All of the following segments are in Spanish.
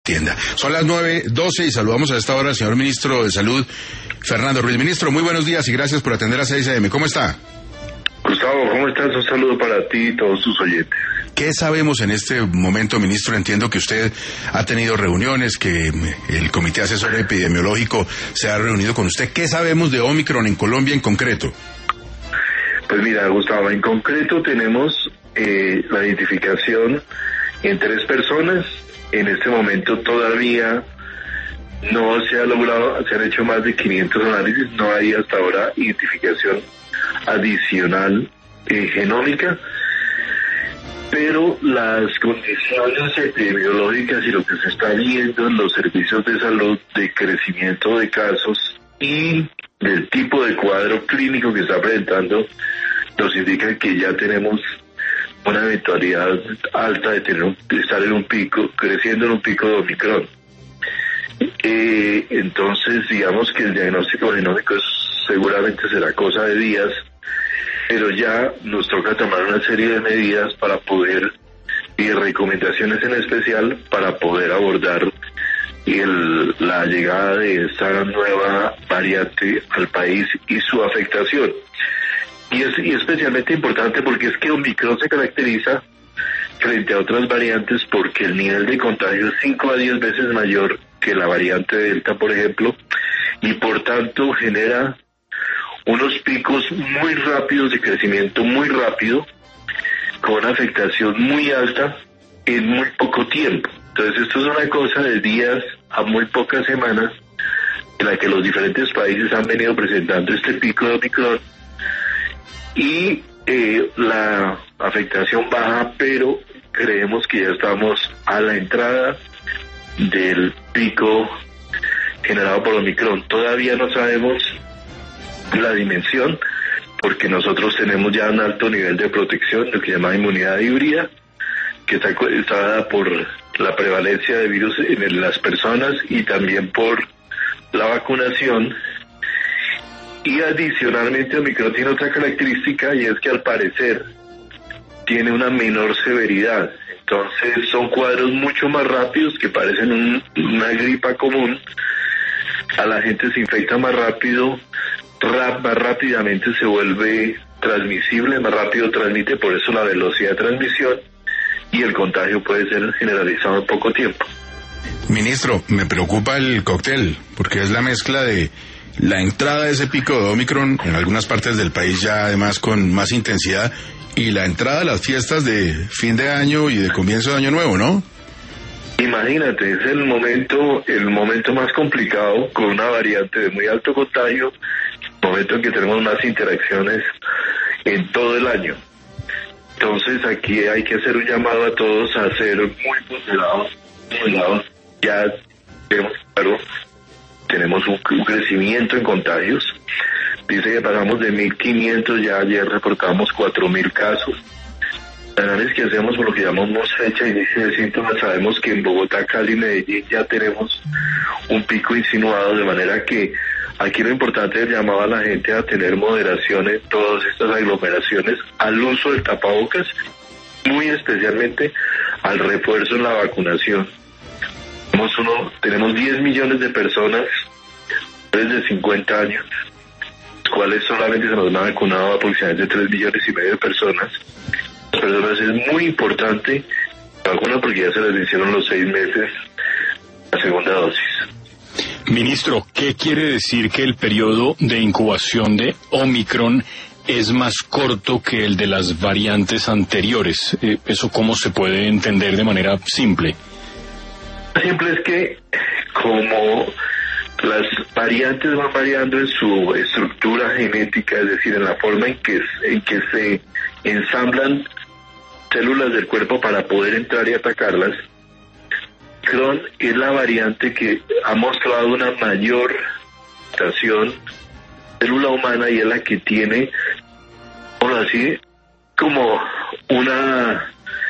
tienda. Son las 9:12 y saludamos a esta hora al señor Ministro de Salud, Fernando Ruiz. Ministro, muy buenos días y gracias por atender a 6 AM. ¿Cómo está? Gustavo, ¿cómo estás? Un saludo para ti y todos tus oyentes. ¿Qué sabemos en este momento, ministro? Entiendo que usted ha tenido reuniones, que el Comité Asesor Epidemiológico se ha reunido con usted. ¿Qué sabemos de Omicron en Colombia en concreto? Pues mira, Gustavo, en concreto tenemos la identificación en 3 personas. En este momento todavía no se ha logrado, se han hecho más de 500 análisis, no hay hasta ahora identificación adicional genómica, pero las condiciones epidemiológicas y lo que se está viendo en los servicios de salud de crecimiento de casos y del tipo de cuadro clínico que está presentando nos indican que ya tenemos una eventualidad alta de estar en un pico, creciendo en un pico de Omicron. Entonces, digamos que el diagnóstico genómico seguramente será cosa de días, pero ya nos toca tomar una serie de medidas para poder, y recomendaciones en especial, para poder abordar la llegada de esta nueva variante al país y su afectación. Y especialmente importante porque es que Omicron se caracteriza frente a otras variantes porque el nivel de contagio es 5 a 10 veces mayor que la variante Delta, por ejemplo, y por tanto genera unos picos muy rápidos de crecimiento, muy rápido, con afectación muy alta en muy poco tiempo. Entonces esto es una cosa de días a muy pocas semanas en la que los diferentes países han venido presentando este pico de Omicron y la afectación baja, pero creemos que ya estamos a la entrada del pico generado por Omicron. Todavía no sabemos la dimensión porque nosotros tenemos ya un alto nivel de protección, lo que se llama inmunidad híbrida, que está dada por la prevalencia de virus en las personas y también por la vacunación. Y adicionalmente Omicron tiene otra característica y es que al parecer tiene una menor severidad. Entonces son cuadros mucho más rápidos que parecen una gripa común. A la gente se infecta más rápido, más rápidamente se vuelve transmisible, más rápido transmite, por eso la velocidad de transmisión y el contagio puede ser generalizado en poco tiempo. Ministro, me preocupa el cóctel, porque es la mezcla de la entrada de ese pico de Omicron en algunas partes del país ya además con más intensidad y la entrada de las fiestas de fin de año y de comienzo de año nuevo, ¿no? Imagínate, es el momento más complicado con una variante de muy alto contagio, momento en que tenemos más interacciones en todo el año. Entonces aquí hay que hacer un llamado a todos a ser muy ponderados. Ya tenemos un crecimiento en contagios. Dice que pasamos de 1.500, ya ayer reportamos 4.000 casos. El análisis que hacemos por lo que llamamos fecha de inicio de síntomas, sabemos que en Bogotá, Cali y Medellín ya tenemos un pico insinuado, de manera que aquí lo importante es llamar a la gente a tener moderación en todas estas aglomeraciones, al uso del tapabocas, muy especialmente al refuerzo en la vacunación. Tenemos 10 millones de personas desde 50 años, los cuales solamente se nos han vacunado aproximadamente 3,5 millones de personas. Las personas es muy importante la vacuna porque ya se les hicieron los 6 meses la segunda dosis. Ministro, ¿qué quiere decir que el periodo de incubación de Omicron es más corto que el de las variantes anteriores? ¿Eso cómo se puede entender de manera simple? Simple es que como las variantes van variando en su estructura genética, es decir, en la forma en que se ensamblan células del cuerpo para poder entrar y atacarlas, Omicron es la variante que ha mostrado una mayor mutación célula humana y es la que tiene, por así, como una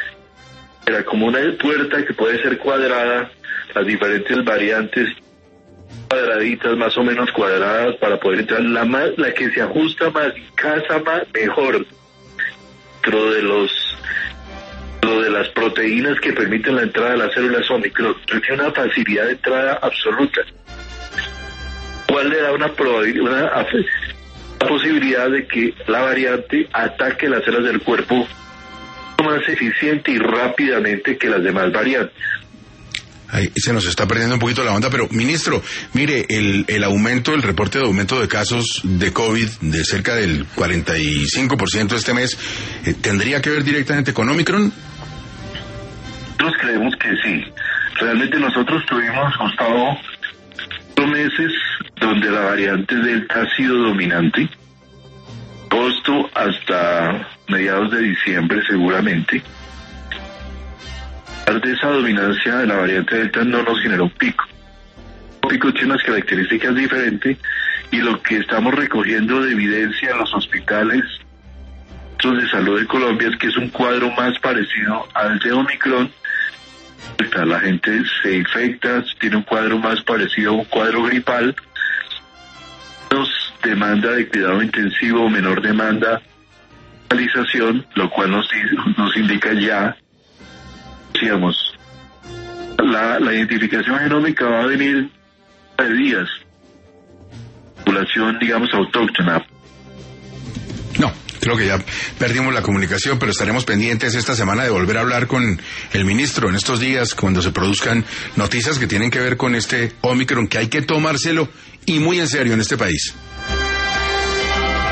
puerta que puede ser cuadrada, las diferentes variantes cuadraditas, más o menos cuadradas, para poder entrar, la que se ajusta más y casa más mejor dentro de los lo de las proteínas que permiten la entrada de las células Omicron, tiene una facilidad de entrada absoluta. ¿Cuál le da una posibilidad de que la variante ataque las células del cuerpo más eficiente y rápidamente que las demás variantes? Ahí se nos está perdiendo un poquito la onda, pero ministro, mire, el reporte de aumento de casos de COVID de cerca del 45% este mes, ¿tendría que ver directamente con Omicron? Nosotros creemos que sí. Realmente nosotros tuvimos, Gustavo, 2 meses donde la variante Delta ha sido dominante, agosto hasta mediados de diciembre seguramente. De esa dominancia de la variante Delta no nos generó un pico. El pico tiene unas características diferentes y lo que estamos recogiendo de evidencia en los hospitales de salud de Colombia es que es un cuadro más parecido al de Omicron. La gente se infecta, tiene un cuadro más parecido a un cuadro gripal, menos demanda de cuidado intensivo, menor demanda de hospitalización, lo cual nos indica ya, digamos, la identificación genómica va a venir de días, población, digamos, autóctona. No, creo que ya perdimos la comunicación, pero estaremos pendientes esta semana de volver a hablar con el ministro en estos días, cuando se produzcan noticias que tienen que ver con este Omicron, que hay que tomárselo y muy en serio en este país.